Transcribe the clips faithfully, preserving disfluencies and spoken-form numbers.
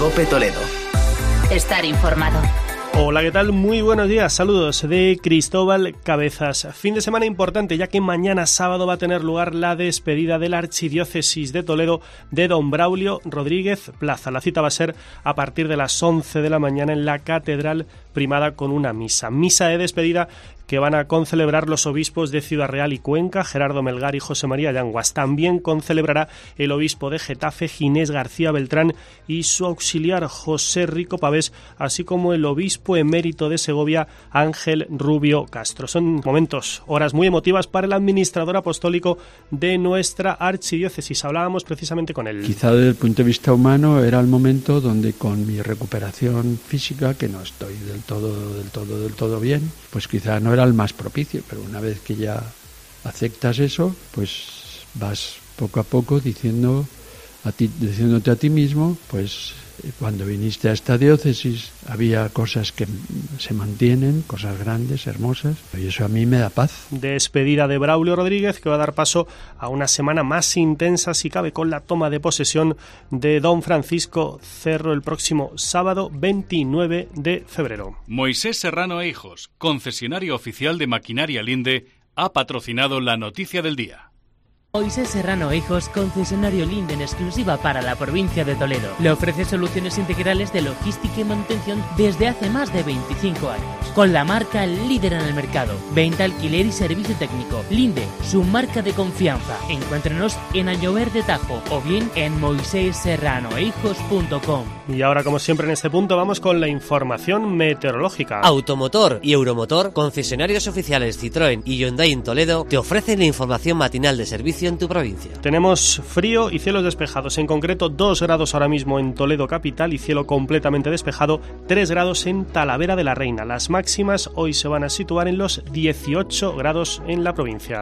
COPE Toledo. Estar informado. Hola, ¿qué tal? Muy buenos días, saludos de Cristóbal Cabezas. Fin de semana importante, ya que mañana sábado va a tener lugar la despedida de la Archidiócesis de Toledo de don Braulio Rodríguez Plaza. La cita va a ser a partir de las once de la mañana en la Catedral Primada con una misa. Misa de despedida que van a concelebrar los obispos de Ciudad Real y Cuenca, Gerardo Melgar y José María Yanguas. También concelebrará el obispo de Getafe, Ginés García Beltrán, y su auxiliar, José Rico Pavés, así como el obispo emérito de Segovia, Ángel Rubio Castro. Son momentos, horas muy emotivas para el administrador apostólico de nuestra archidiócesis. Hablábamos precisamente con él. Quizá desde el punto de vista humano era el momento donde, con mi recuperación física, que no estoy del todo, del todo, del todo bien, pues quizá no era el más propicio, pero una vez que ya aceptas eso, pues vas poco a poco diciendo a ti, diciéndote a ti mismo, pues cuando viniste a esta diócesis había cosas que se mantienen, cosas grandes, hermosas, y eso a mí me da paz. Despedida de Braulio Rodríguez, que va a dar paso a una semana más intensa, si cabe, con la toma de posesión de don Francisco Cerro el próximo sábado veintinueve de febrero. Moisés Serrano e Hijos, concesionario oficial de Maquinaria Linde, ha patrocinado la noticia del día. Moisés Serrano e Hijos, concesionario Linde en exclusiva para la provincia de Toledo. Le ofrece soluciones integrales de logística y manutención desde hace más de veinticinco años. Con la marca líder en el mercado. Venta, alquiler y servicio técnico. Linde, su marca de confianza. Encuéntrenos en Añover de Tajo o bien en moisés serrano e hijos punto com. Y ahora, como siempre en este punto, vamos con la información meteorológica. Automotor y Euromotor, concesionarios oficiales Citroën y Hyundai en Toledo, te ofrecen la información matinal de servicio en tu provincia. Tenemos frío y cielos despejados, en concreto dos grados ahora mismo en Toledo capital y cielo completamente despejado, tres grados en Talavera de la Reina. Las máximas hoy se van a situar en los dieciocho grados en la provincia.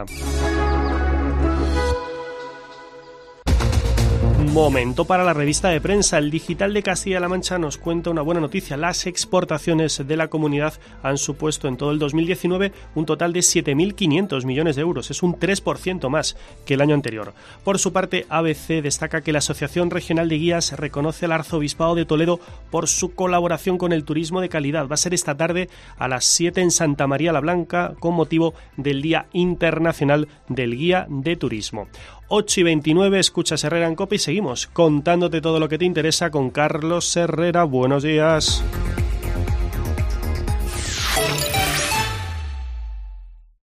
Momento para la revista de prensa. El Digital de Castilla-La Mancha nos cuenta una buena noticia. Las exportaciones de la comunidad han supuesto en todo el dos mil diecinueve un total de siete mil quinientos millones de euros. Es un tres por ciento más que el año anterior. Por su parte, A B C destaca que la Asociación Regional de Guías reconoce al Arzobispado de Toledo por su colaboración con el turismo de calidad. Va a ser esta tarde a las siete en Santa María la Blanca con motivo del Día Internacional del Guía de Turismo. ocho y veintinueve, escuchas Herrera en COPE y seguimos contándote todo lo que te interesa con Carlos Herrera. Buenos días.